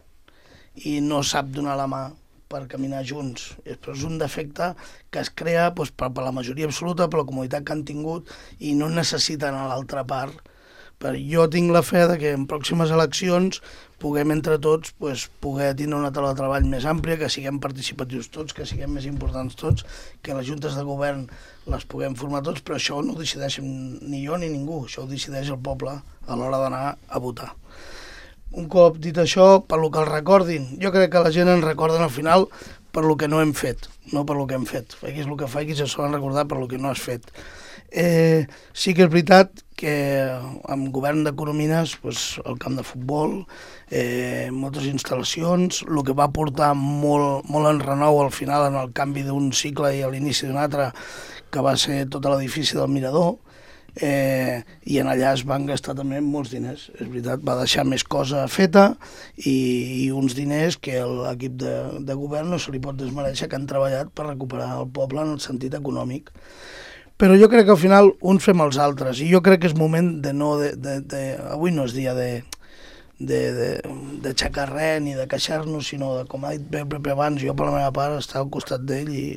[SPEAKER 7] i no sap donar la mà per caminar junts. Però és un defecte que es crea doncs, per, per la majoria absoluta, per la comoditat que han tingut i no necessiten a l'altra part. Però jo tinc la fe de que en pròximes eleccions puguem entre tots pues, poder tindre una taula de treball més àmplia, que siguem participatius tots, que siguem més importants tots, que les juntes de govern les puguem formar tots, però això no ho decideixen ni jo ni ningú, això ho decideix el poble a l'hora d'anar a votar. Un cop dit això, per lo que el recordin, jo crec que la gent ens recorden al final per lo que no hem fet, no per lo que hem fet. Facis el que facis, se solen recordar per lo que no has fet. Eh, sí que és veritat que amb govern de Coromines pues, el camp de futbol, eh, moltes instal·lacions, el que va portar molt, molt en renou al final en el canvi d'un cicle i a l'inici d'un altre, que va ser tot l'edifici del Mirador, eh, i en allà es van gastar també molts diners, és veritat, va deixar més cosa feta i, i uns diners que l'equip de, de govern no se li pot desmereixer, que han treballat per recuperar el poble en el sentit econòmic. Però jo crec que al final uns fem els altres, i jo crec que és moment de no... De, de, de, avui no és dia de d'aixecar res ni de queixar-nos, sinó de, com ha dit Pepe abans, jo per la meva part estar al costat d'ell i,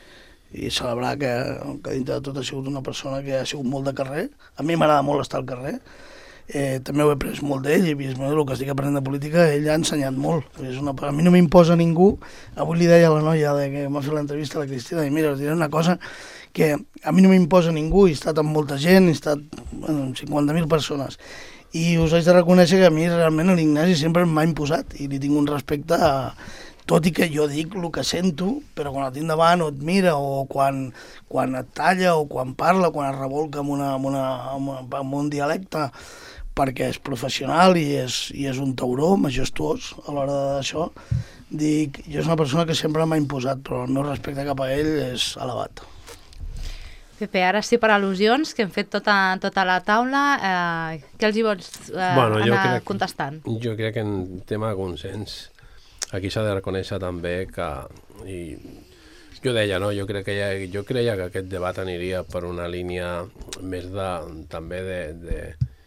[SPEAKER 7] i celebrar que, que dintre de tot ha sigut una persona que ha sigut molt de carrer. A mi m'agrada molt estar al carrer, eh, també ho he après molt d'ell, i vist el que estic aprenent de política, ell ha ensenyat molt. És una, a mi no m'imposa ningú. Avui li deia a la noia de que m'ha fet l'entrevista a la Cristina, i mira, us diré una cosa, que a mi no m'imposa ningú, he estat amb molta gent, he estat bueno, amb cinquanta mil persones, i us haig de reconèixer que a mi realment l'Ignasi sempre m'ha imposat i li tinc un respecte a, tot i que jo dic el que sento, però quan el tinc davant o et mira o quan, quan et talla o quan parla, quan es revolca amb, una, amb, una, amb, una, amb un dialecte, perquè és professional i és, i és un tauró majestuós a l'hora d'això, dic, jo és una persona que sempre m'ha imposat, però el meu respecte cap a ell és elevat.
[SPEAKER 1] Pepe, ara sí per al·lusions, que hem fet tota, tota la taula, eh, què els hi vols eh,
[SPEAKER 2] bueno,
[SPEAKER 1] anar
[SPEAKER 2] crec,
[SPEAKER 1] contestant?
[SPEAKER 2] Jo crec que en tema de consens, aquí s'ha de reconèixer també que, i jo deia, no? jo, crec que ja, jo creia que aquest debat aniria per una línia més de, també de, de,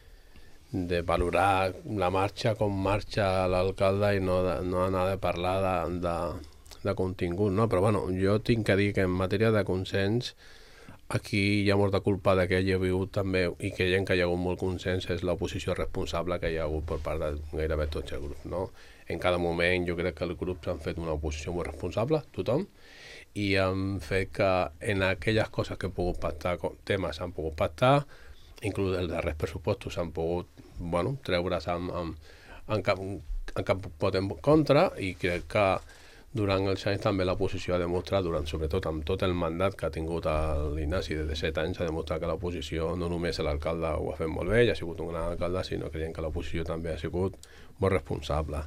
[SPEAKER 2] de valorar la marxa, com marxa l'alcalde i no, de, no anar de parlar de, de, de contingut, no? Però bueno, jo tinc que dir que en matèria de consens aquí hi ha molta culpa de que hi ha hagut també, i creiem que hi ha hagut molt consens, és l'oposició responsable que hi ha hagut per part de gairebé tots els grups, no? En cada moment jo crec que els grups han fet una oposició molt responsable, tothom, i han fet que en aquelles coses que han pogut pactar, temes s'han pogut pactar, inclús els darrers pressupostos s'han pogut, bueno, treure's amb, amb, amb, cap, amb cap pot en contra, i crec que durant els anys també l'oposició ha demostrat, durant, sobretot amb tot el mandat que ha tingut l'Ignasi des de set anys, ha demostrat que l'oposició, no només l'alcalde ho ha fet molt bé, ha sigut un gran alcalde, sinó que creiem que l'oposició també ha sigut molt responsable.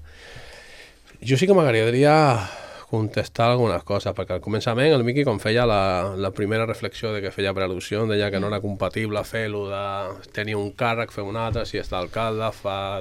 [SPEAKER 2] Jo sí que m'agradaria contestar algunes coses, perquè al començament el Miqui, com feia la, la primera reflexió de que feia per al·lusió, deia que no era compatible fer-lo de tenir un càrrec, fer un altre, si està alcalde, fa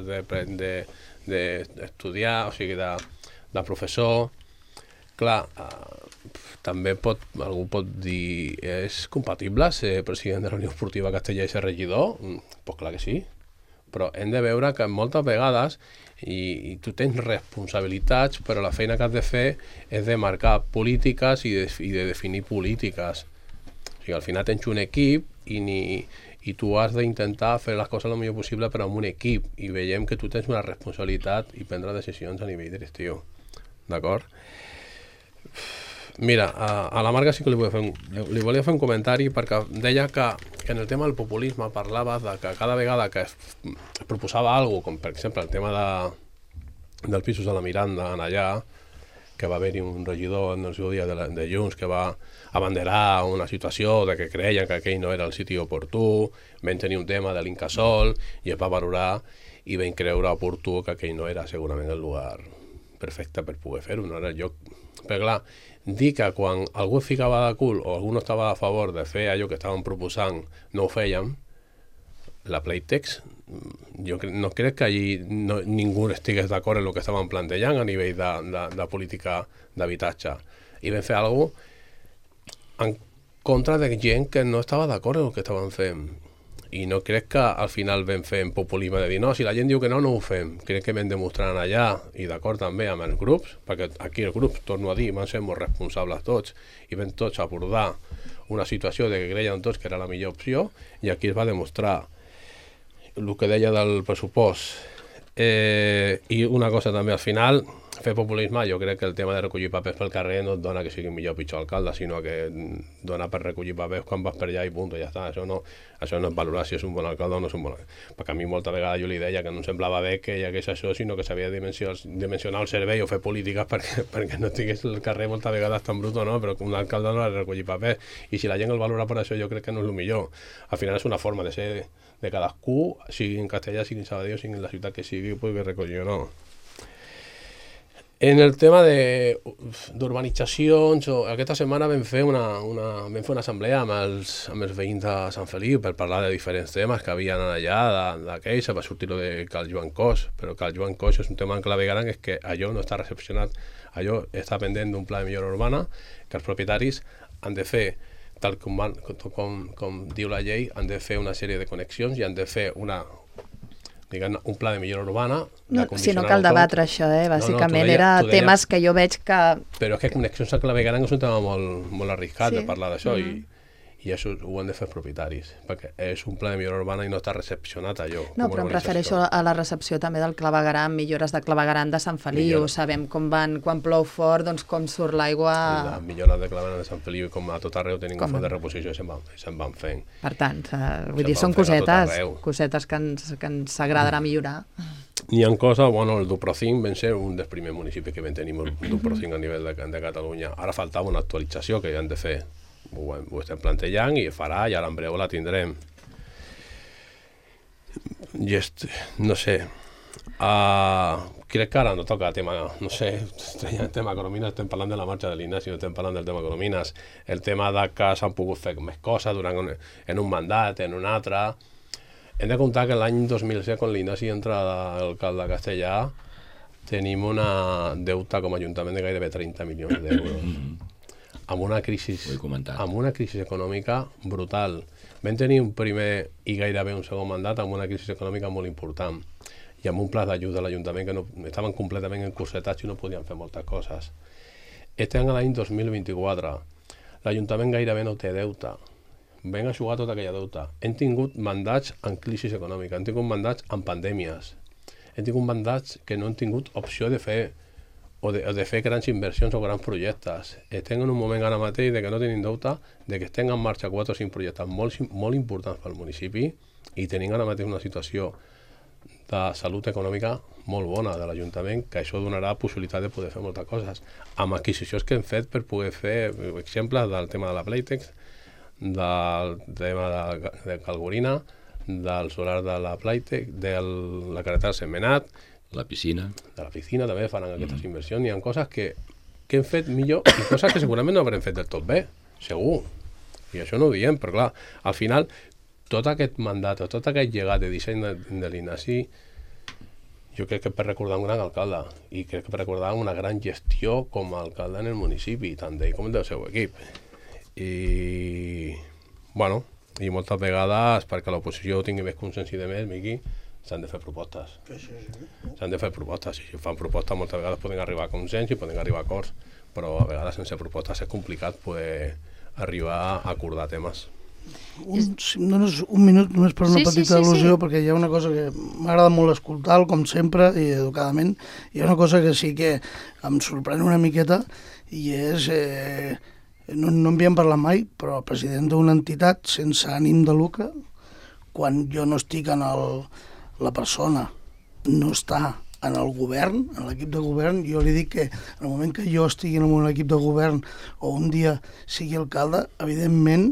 [SPEAKER 2] d'estudiar, de, de, o sigui, de, de professor. Clar, eh, també pot, algú pot dir, és compatible ser president de la Unió Esportiva Castellà i ser regidor? Doncs pues clar que sí, però hem de veure que moltes vegades i, i tu tens responsabilitats, però la feina que has de fer és de marcar polítiques i de, i de definir polítiques. O sigui, al final tens un equip i, ni, i tu has d'intentar fer les coses el millor possible però amb un equip, i veiem que tu tens una responsabilitat i prendre decisions a nivell directiu. D'acord? Mira, a, a la Marga sí que li volia, fer un, li volia fer un comentari, perquè deia que, que en el tema del populisme parlava de que cada vegada que es, es proposava alguna cosa, com per exemple el tema de, dels pisos de la Miranda en allà, que va haver-hi un regidor en el seu dia de, la, de Junts que va abanderar una situació de que creien que aquell no era el sitio oportú, vam tenir un tema de l'Incasòl i es va valorar i vam creure oportú que aquell no era segurament el lugar perfecte per poder fer-ho, no era el lloc. Però clar, dir que quan algú es ficava de cul o algú no estava a favor de fer allò que estàvem proposant, no ho fèiem, la Playtex, jo no crec que allí no, ningú estigués d'acord en el que estàvem plantejant a nivell de, de, de política d'habitatge. I vam fer alguna cosa en contra de gent que no estava d'acord en el que estàvem fent. I no crec que al final vam fer en populisme de dir no, si la gent diu que no, no ho fem. Crec que vam demostrar allà, i d'acord també amb els grups, perquè aquí els grups, torno a dir, van ser molt responsables tots, i vam tots abordar una situació de que creien tots que era la millor opció, i aquí es va demostrar el que deia del pressupost. Eh, I una cosa també al final, fer populisme, jo crec que el tema de recollir papers pel carrer no et dona que sigui millor o pitjor alcalde, sinó que dona per recollir papers quan vas per allà i punt, ja està. Això no, això no és valorar si és un bon alcalde o no és un bon alcalde. Perquè a mi molta vegada jo li deia que no em semblava bé que hi hagués això, sinó que s'havia de dimensionar, dimensionar el servei o fer polítiques perquè, perquè no tingués el carrer molta vegada tan brut o no, però un alcalde no ha de recollir papers. I si la gent el valora per això, jo crec que no és el millor. Al final és una forma de ser de cadascú, sigui en Castellà, sigui en Sabadell, sigui en la ciutat que sigui, pugui recollir o no. En el tema de- d'urbanitzacions, o- aquesta setmana vam fer una, una, vam fer una assemblea amb els, amb els veïns de Sant Feliu per parlar de diferents temes que havien allà, de, de queixa, va sortir lo de Cal Joan Cos, però Cal Joan Cos és un tema en clave gran, és que allò no està recepcionat, allò està pendent d'un pla de millora urbana, que els propietaris han de fer, tal com, van, com, com diu la llei, han de fer una sèrie de connexions i han de fer una diguem, un pla de millora urbana.
[SPEAKER 3] No, si no cal debatre això, eh? Bàsicament
[SPEAKER 2] no, no,
[SPEAKER 3] era
[SPEAKER 2] deia,
[SPEAKER 3] temes que jo veig que...
[SPEAKER 2] Però és que connexions a clavegaran és un tema molt, molt arriscat
[SPEAKER 3] Sí.
[SPEAKER 2] de parlar d'això
[SPEAKER 3] Mhm.
[SPEAKER 2] i, i això ho han de fer els propietaris, perquè és un pla de millora urbana i no està recepcionat allò.
[SPEAKER 3] No,
[SPEAKER 2] com
[SPEAKER 3] però em
[SPEAKER 2] urbanització.
[SPEAKER 3] refereixo a la recepció també del clavegaram, millores de clavegaram de Sant Feliu,
[SPEAKER 2] Millora.
[SPEAKER 3] sabem com van, quan plou fort, doncs com surt l'aigua...
[SPEAKER 2] Les millores de clavegaram de Sant Feliu, com a tot arreu tenim
[SPEAKER 3] Com?
[SPEAKER 2] un fons de reposició i se'n van, se'n van fent.
[SPEAKER 3] Per tant, eh, vull
[SPEAKER 2] Se'n
[SPEAKER 3] dir,
[SPEAKER 2] van
[SPEAKER 3] són
[SPEAKER 2] fent a tot
[SPEAKER 3] cosetes,
[SPEAKER 2] arreu.
[SPEAKER 3] cosetes que ens, que ens agradarà millorar.
[SPEAKER 2] Hi ha coses, bueno, el Duprocin va ser un dels primers municipis que vam tenir el Duprocin a nivell de, de Catalunya. Ara faltava una actualització que ja han de fer. Ho, ho estem plantejant i farà i ara en breu la tindrem. I est, no sé, uh, crec que ara no toca tema, no sé, el tema Coromines, estem parlant de la marxa de l'Ignasi, no estem parlant del tema Coromines, el tema de que s'han pogut fer més coses durant un, en un mandat, en un altre. Hem de comptar que l'any dos mil set, quan l'Ignasi entra d'alcalde de Castellà, tenim una deuta com a Ajuntament de gairebé trenta milions d'euros. Amb una crisi, amb una crisi econòmica brutal. Vam tenir un primer i gairebé un segon mandat amb una crisi econòmica molt important i amb un pla d'ajut de l'Ajuntament que no, estaven completament encursetats i no podien fer moltes coses. Estem a l'any dos mil vint-i-quatre. L'Ajuntament gairebé no té deute. Vam aixugar tota aquella deuta. Hem tingut mandats en crisi econòmica, hem tingut mandats en pandèmies, hem tingut mandats que no hem tingut opció de fer o de, o de fer grans inversions o grans projectes. Estem en un moment ara mateix de que no tenim deute, de que estem en marxa quatre o cinc projectes molt, molt importants pel municipi i tenim ara mateix una situació de salut econòmica molt bona de l'Ajuntament, que això donarà possibilitat de poder fer moltes coses. Amb adquisicions que hem fet per poder fer exemples del tema de la Playtex, del tema de, de Calgorina, del solar de la Playtex, de la carretera Sentmenat,
[SPEAKER 5] la piscina.
[SPEAKER 2] De la piscina també faran aquestes mm. inversions. Hi ha coses que, que hem fet millor i coses que segurament no haurem fet del tot bé, segur. I això no ho diem, però clar, al final, tot aquest mandat, tot aquest llegat de disseny de, de l'Ignasi, jo crec que per recordar un gran alcalde i crec que per recordar una gran gestió com a alcalde en el municipi, tant d'ell com del seu equip. I, bueno, i moltes vegades, perquè l'oposició tingui més consens i de més, Miqui, s'han de fer propostes. S'han de fer propostes. Si fan propostes, moltes vegades poden arribar a consens i poden arribar a acords, però a vegades sense propostes és complicat poder arribar a acordar temes.
[SPEAKER 7] Un, si em dones un minut només per una
[SPEAKER 1] Sí, sí,
[SPEAKER 7] petita
[SPEAKER 1] sí,
[SPEAKER 7] al·lusió,
[SPEAKER 1] sí.
[SPEAKER 7] perquè hi ha una cosa que m'agrada molt escoltar, com sempre, i educadament. Hi ha una cosa que sí que em sorprèn una miqueta, i és... Eh, no, no en havíem parlat mai, però el president d'una entitat sense ànim de lucre, quan jo no estic en el... la persona no està en el govern, en l'equip de govern, jo li dic que en el moment que jo estigui en un equip de govern o un dia sigui alcalde, evidentment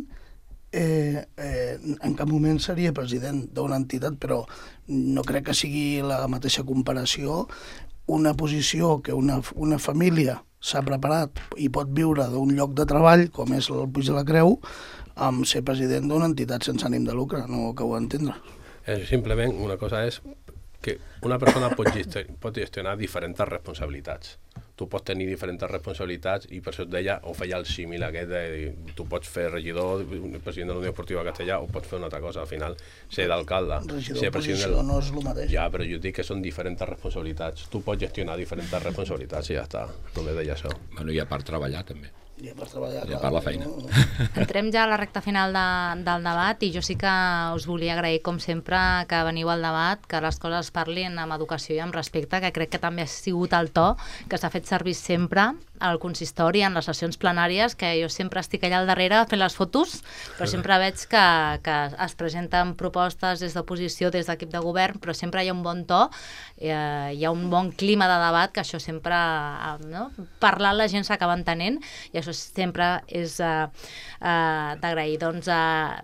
[SPEAKER 7] eh, eh, en cap moment seria president d'una entitat, però no crec que sigui la mateixa comparació una posició que una, una família s'ha preparat i pot viure d'un lloc de treball, com és el Puig de la Creu, amb ser president d'una entitat sense ànim de lucre, no ho acabo d'entendre.
[SPEAKER 2] És simplement una cosa és que una persona pot, gestionar, pot gestionar diferents responsabilitats. Tu pots tenir diferents responsabilitats i per això et deia, o feia el símil aquest de tu pots fer regidor, president de la Unió Esportiva de Castellà, o pots fer una altra cosa, al final ser d'alcalde, ser president
[SPEAKER 7] Regidor,
[SPEAKER 2] del...
[SPEAKER 7] no és el mateix.
[SPEAKER 2] Ja, però jo dic que són diferents responsabilitats. Tu pots gestionar diferents responsabilitats i ja està, només deia això.
[SPEAKER 5] Bueno, i a part treballar també.
[SPEAKER 7] I a part treballar,
[SPEAKER 5] I a part la feina.
[SPEAKER 1] Entrem ja a la recta final de, del debat i jo sí que us volia agrair, com sempre, que veniu al debat, que les coses es parlin amb educació i amb respecte, que crec que també ha sigut el to que s'ha fet servir sempre al consistori, en les sessions plenàries, que jo sempre estic allà al darrere fent les fotos, però sempre veig que, que es presenten propostes des d'oposició, des d'equip de govern, però sempre hi ha un bon to, eh, hi ha un bon clima de debat, que això sempre, eh, no? Parlant la gent s'acaba entenent, i això sempre és eh, eh, d'agrair. Doncs eh,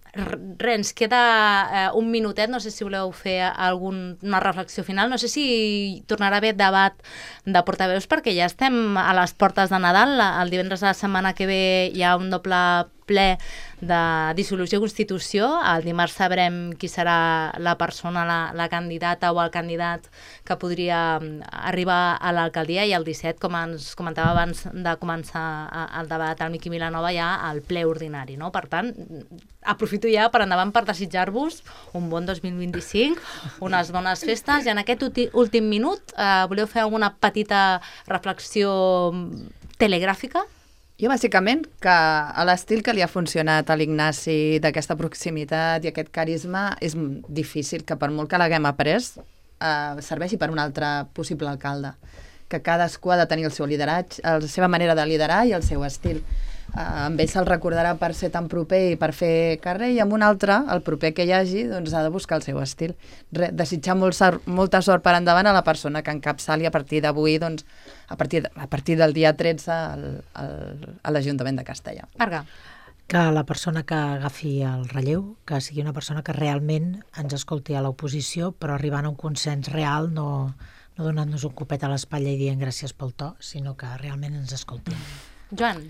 [SPEAKER 1] res, ens queda eh, un minutet, no sé si voleu fer alguna reflexió final, no sé si tornarà a haver debat de portaveus perquè ja estem a les portes de Nadal, el divendres de la setmana que ve hi ha un doble ple de dissolució i constitució, el dimarts sabrem qui serà la persona, la, la candidata o el candidat que podria arribar a l'alcaldia, i el disset, com ens comentava abans de començar el debat al Miqui Vilanova, hi ha el ple ordinari, no? Per tant, aprofito ja per endavant per desitjar-vos un bon dos mil vint-i-cinc, unes bones festes, i en aquest últim minut eh, voleu fer alguna petita reflexió telegràfica?
[SPEAKER 3] Jo, bàsicament, que a l'estil que li ha funcionat a l'Ignasi d'aquesta proximitat i aquest carisma, és difícil que per molt que l'haguem après, eh, serveixi per un altre possible alcalde. Que cadascú ha de tenir el seu lideratge, la seva manera de liderar i el seu estil. Eh, amb ell se'l recordarà per ser tan proper i per fer carrer, i amb un altre, el proper que hi hagi, doncs ha de buscar el seu estil. Re, desitjar molt sort, molta sort per endavant a la persona que encapçali a partir d'avui, doncs, a partir, de, a partir del dia tretze al, al, a l'Ajuntament de Castellar.
[SPEAKER 1] Marga.
[SPEAKER 6] Que la persona que agafi el relleu, que sigui una persona que realment ens escolti a l'oposició, però arribant a un consens real, no, no donant-nos un copet a l'espatlla i dient gràcies pel to, sinó que realment ens escolti.
[SPEAKER 1] Joan.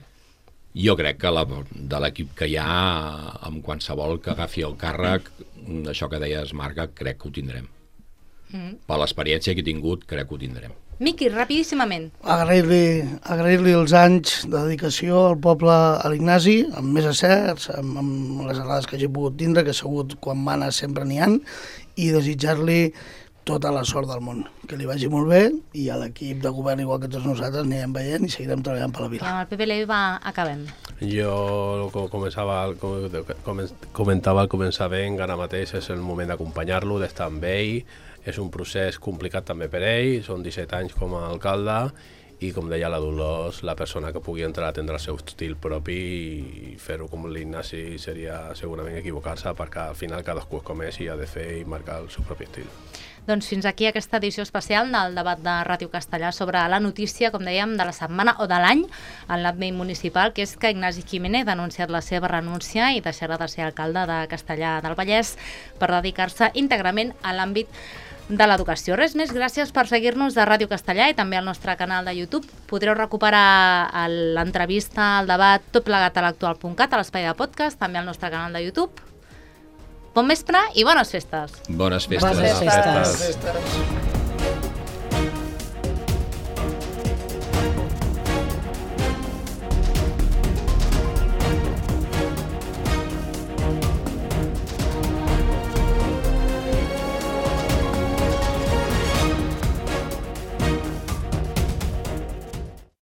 [SPEAKER 5] Jo crec que la, de l'equip que hi ha, amb qualsevol que agafi el càrrec, això que deies, Marga, crec que ho tindrem. Mm. Per l'experiència que he tingut, crec que ho tindrem.
[SPEAKER 1] Miqui, rapidíssimament.
[SPEAKER 7] Agrair-li agrair-li els anys de dedicació al poble, a l'Ignasi, amb més acerts, amb, amb les errades que hagi pogut tindre, que ha sigut quan mana sempre n'hi ha, i desitjar-li tota la sort del món, que li vagi molt bé, i a l'equip de govern, igual que tots nosaltres, anirem veient i seguirem treballant per la vila.
[SPEAKER 1] I amb el Pepe Leiva acabem.
[SPEAKER 2] Jo, com començava, com comentava al començament, ara mateix és el moment d'acompanyar-lo, d'estar amb ell. És un procés complicat també per ell, són disset anys com a alcalde, i com deia la Dolors, la persona que pugui entrar tindrà el seu estil propi, i fer-ho com l'Ignasi seria segurament equivocar-se, perquè al final cadascú és com és i ha de fer i marcar el seu propi estil.
[SPEAKER 1] Doncs fins aquí aquesta edició especial del debat de Ràdio Castellar sobre la notícia, com dèiem, de la setmana o de l'any en l'àmbit municipal, que és que Ignasi Giménez ha anunciat la seva renúncia i deixarà de ser alcalde de Castellar del Vallès per dedicar-se íntegrament a l'àmbit de l'educació. Res més, gràcies per seguir-nos a Ràdio Castellar i també al nostre canal de YouTube. Podreu recuperar l'entrevista, el debat, tot plegat a l'actual punt cat, a l'espai de podcast, també al nostre canal de YouTube. Bon vespre i bones festes!
[SPEAKER 5] Bones festes!
[SPEAKER 6] Bones festes!
[SPEAKER 7] Festes.